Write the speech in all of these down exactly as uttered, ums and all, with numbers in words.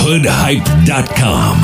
hood hype dot com.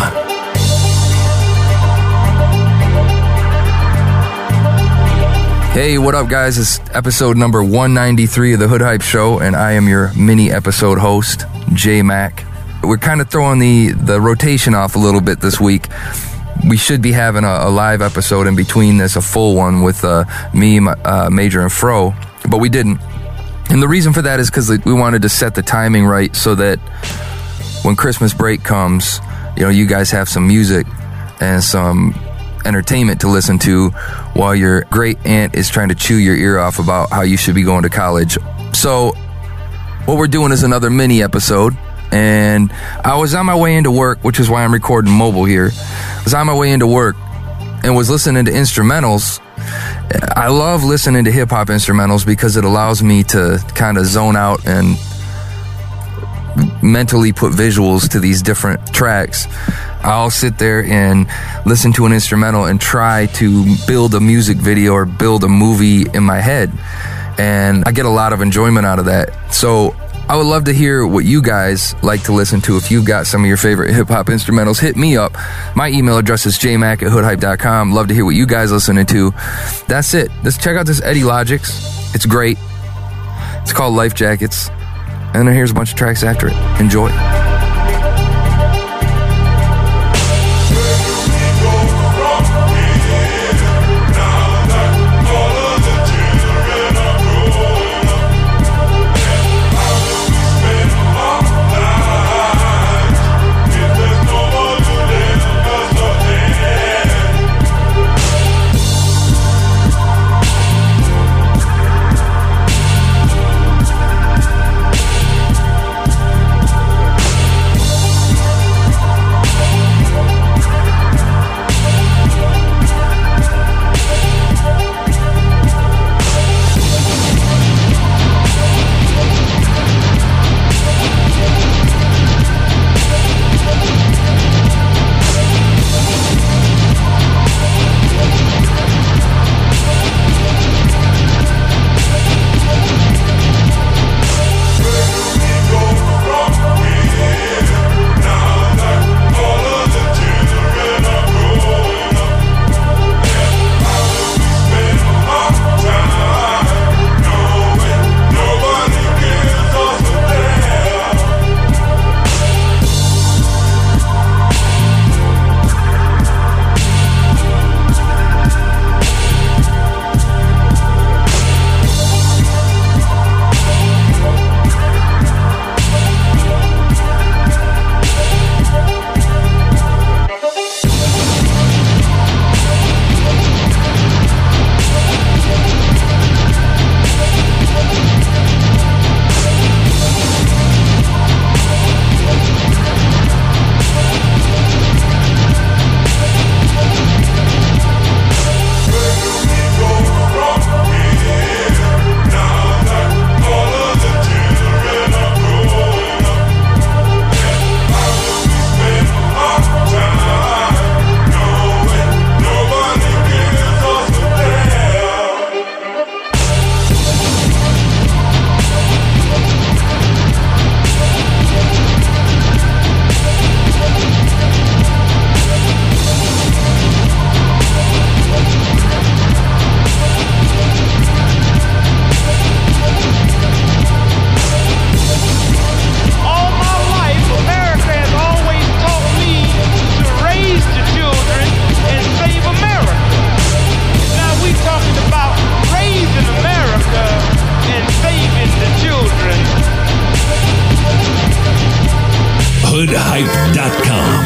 Hey, what up, guys? It's episode number one ninety-three of the Hood Hype Show, and I am your mini episode host, J Mac. We're kind of throwing the, the rotation off a little bit this week. We should be having a, a live episode in between this, a full one with uh, me, uh, Major, and Fro, but we didn't. And the reason for that is because we wanted to set the timing right so that when Christmas break comes, you know, you guys have some music and some entertainment to listen to while your great aunt is trying to chew your ear off about how you should be going to college. So what we're doing is another mini episode, and I was on my way into work, which is why I'm recording mobile here. I was on my way into work and was listening to instrumentals. I love listening to hip-hop instrumentals because it allows me to kind of zone out and mentally put visuals to these different tracks. I'll sit there and listen to an instrumental and try to build a music video or build a movie in my head. And I get a lot of enjoyment out of that. So I would love to hear what you guys like to listen to. If you've got some of your favorite hip-hop instrumentals, hit me up. My email address is j mac at hood hype dot com. Love to hear what you guys listening to. That's it. Let's check out this Eddie Logix. It's great. It's called Life Jackets. And then here's a bunch of tracks after it. Enjoy. hood hype dot com.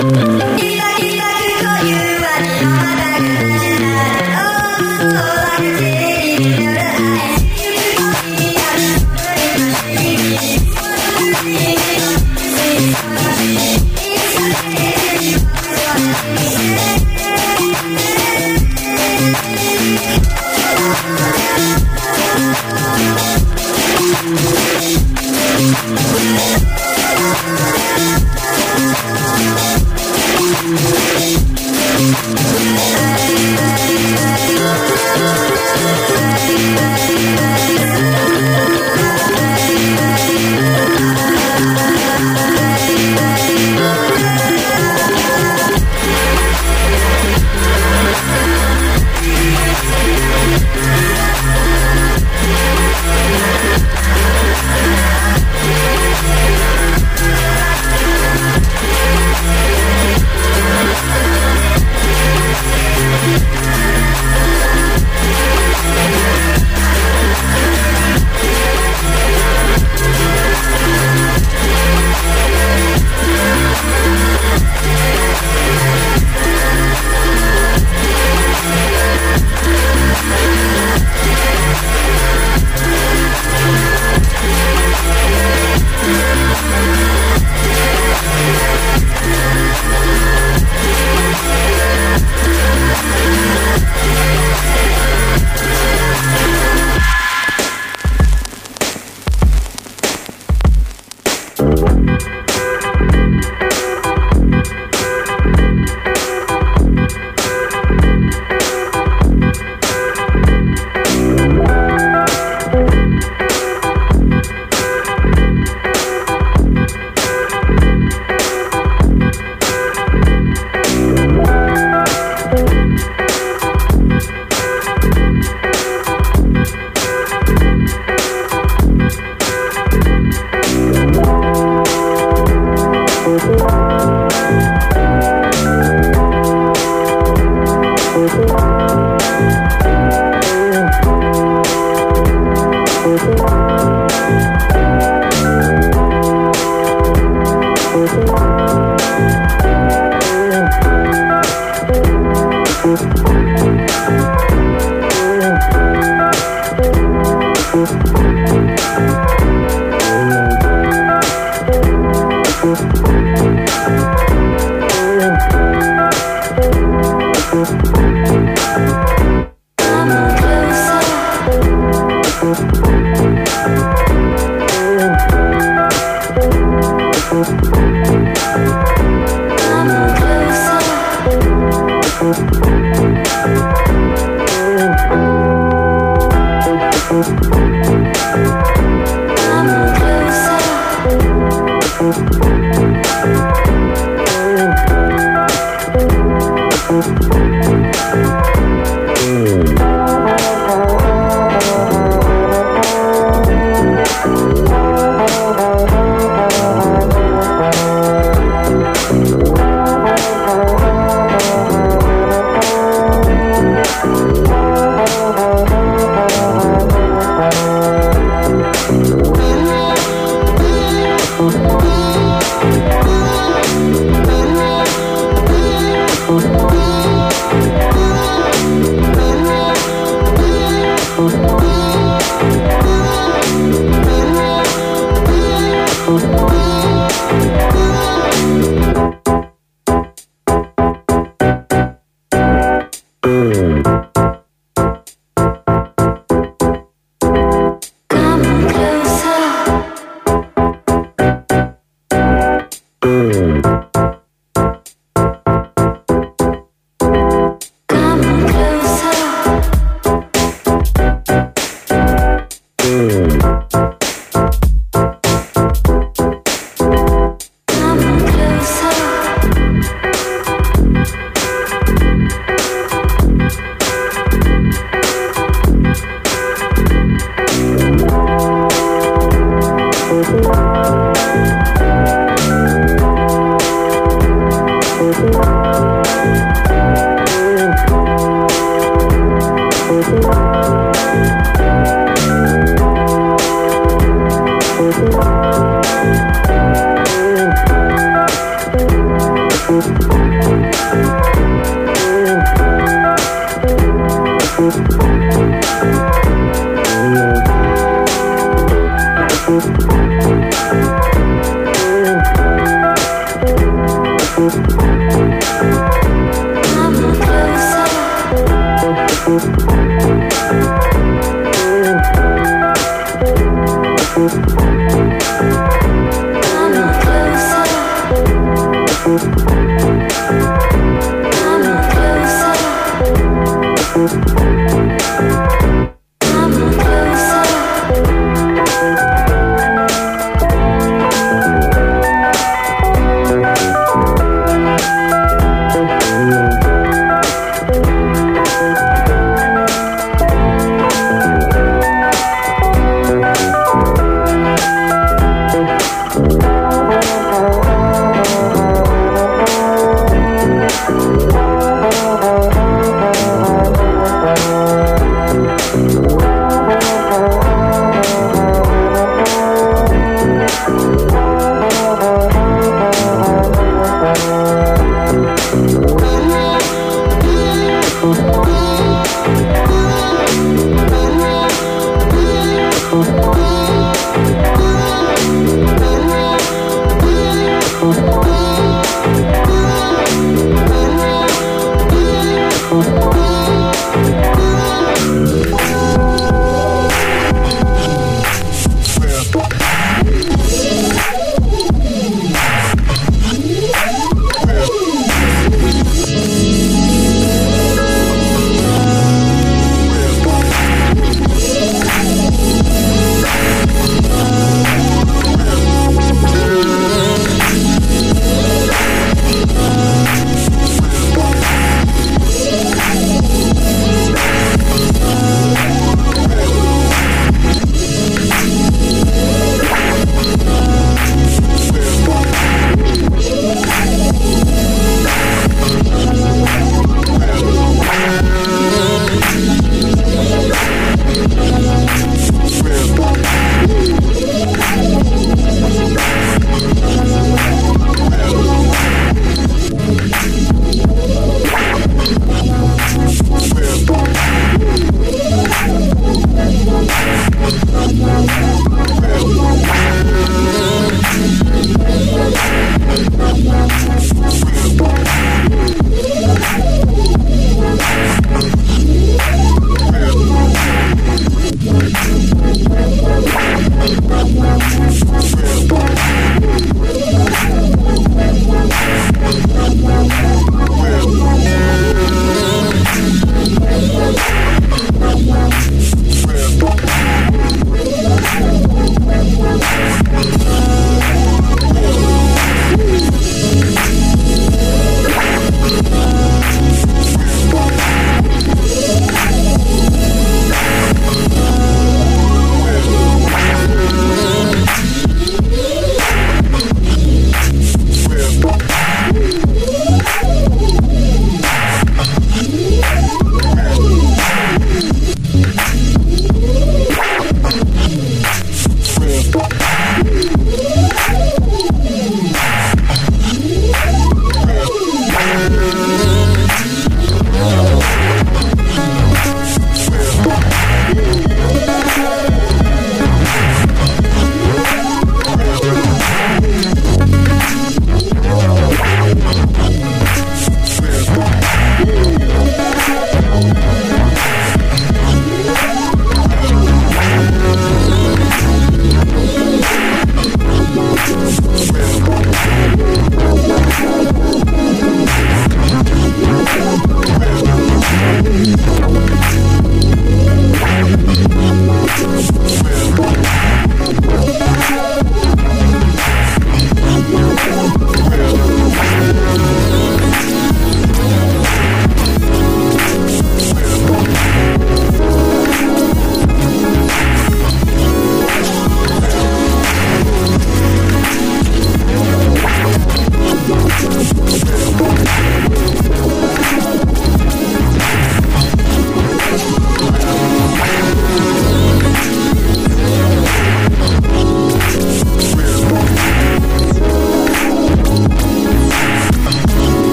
We'll be right back.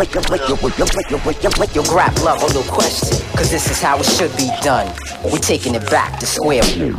Yo, grab love, a little question, cause this is how it should be done. We're taking it back to square one.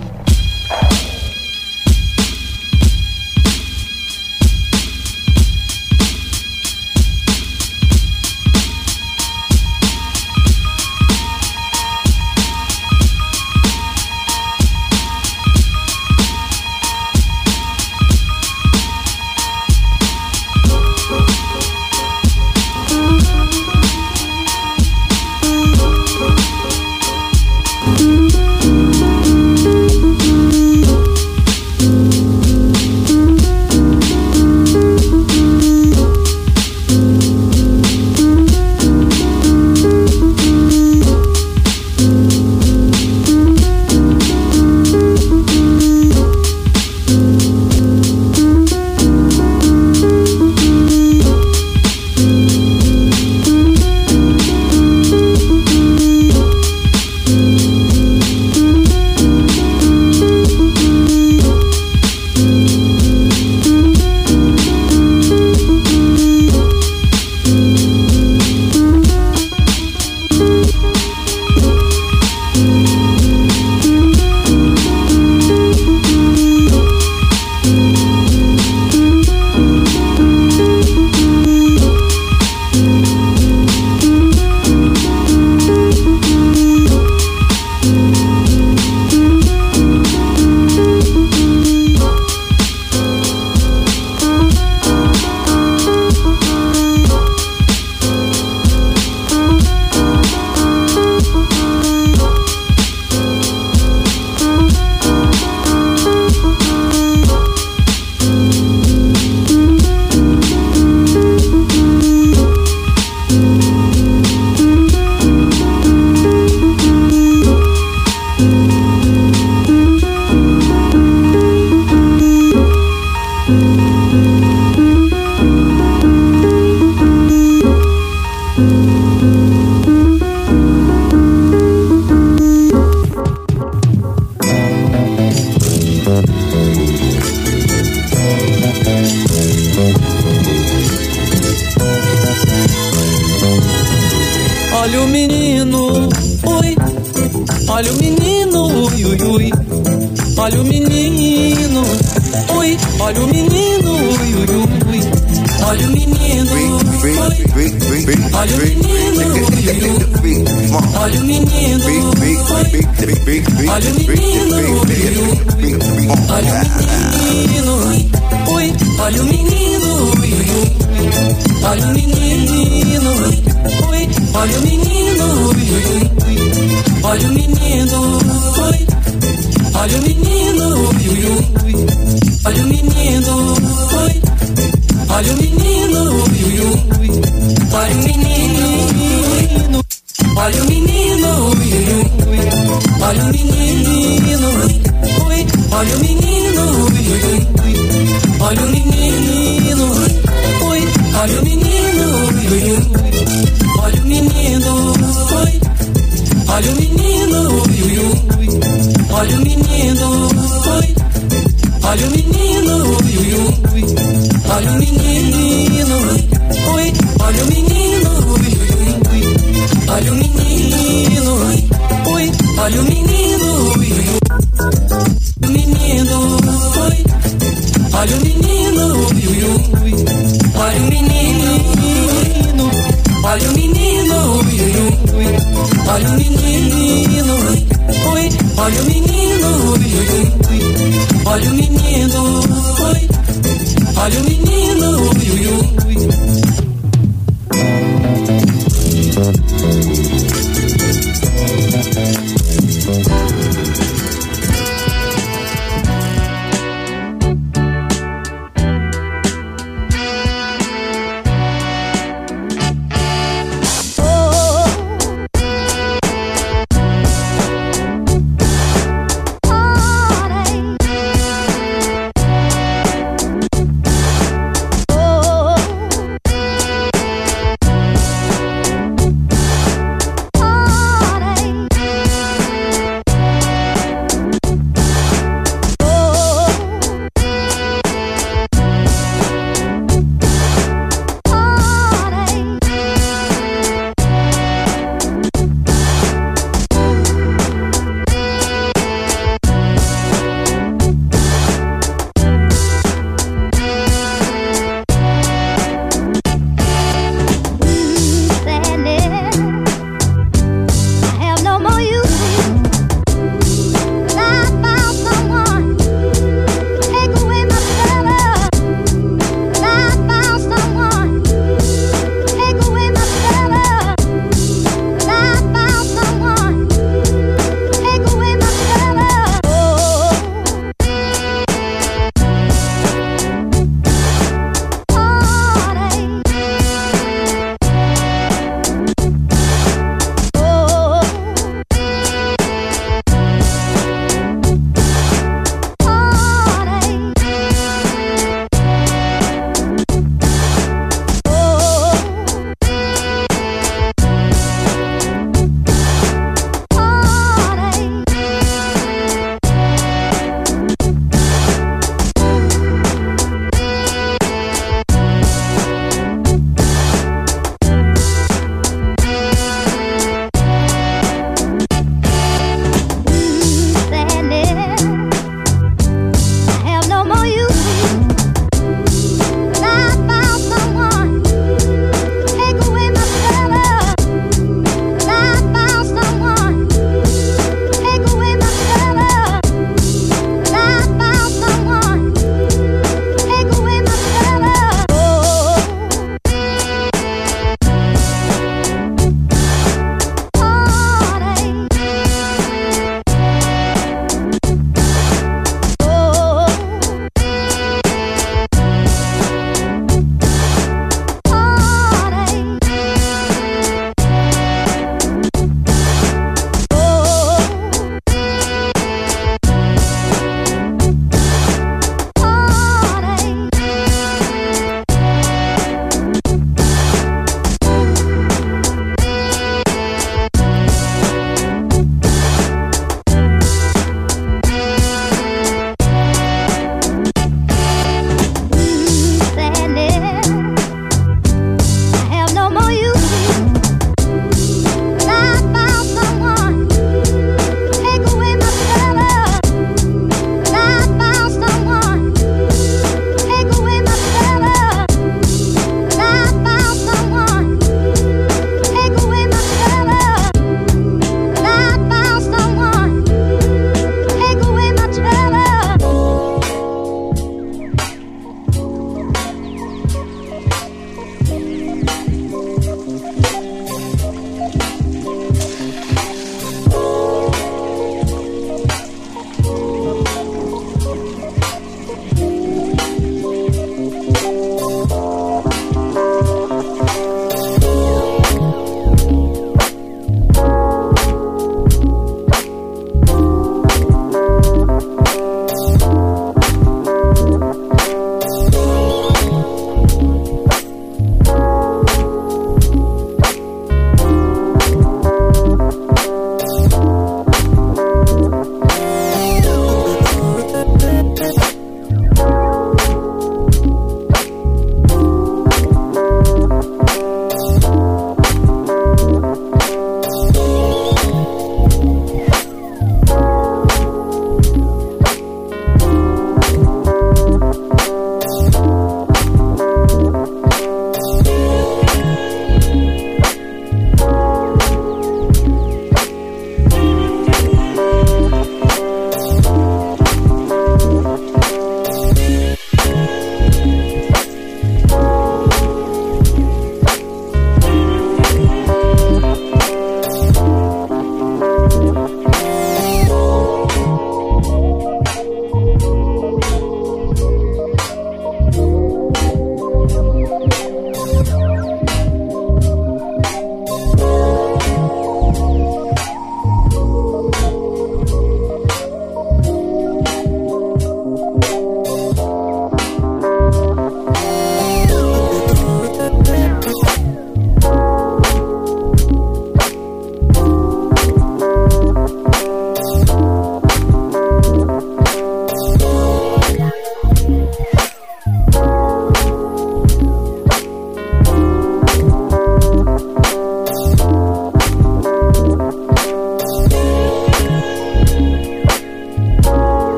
Olha o menino, ui. Olha o menino, ui, ui, ui. Olha o menino, ui. Olha o menino, ui, ui, ui. Olha o menino, ui. Olha o menino, ui, ui. Olha o menino, ui. Olha o menino, ui, ui. Olha o menino, ui. Olha o menino, ui, ui. Olha o menino, ui. Olha o menino, ui, ui. Olha o menino, ui. Olha o menino, ui, ui. Olha o menino, ui. Olha o menino, ui, ui. Olha o menino, olha o menino, ui, ui. Olha o menino, ui. Olha o menino, ui, ui. Olha o menino, ui. Olha o menino, ui, ui. Olha o menino, ui. Olha o menino, ui, ui. Olha o menino, ui. Olha o menino, ui, ui. Olha o menino, ui. Olha o menino, ui, ui. Olha o menino, ui. Olha o menino, ui, ui. O menino, ui. Olha o menino, ui, ui. Olha o menino, olha o menino, ui, ui. Olha o menino, ui. Olha o menino, ui, ui. Olha o menino, ui. Olha o menino, ui, ui.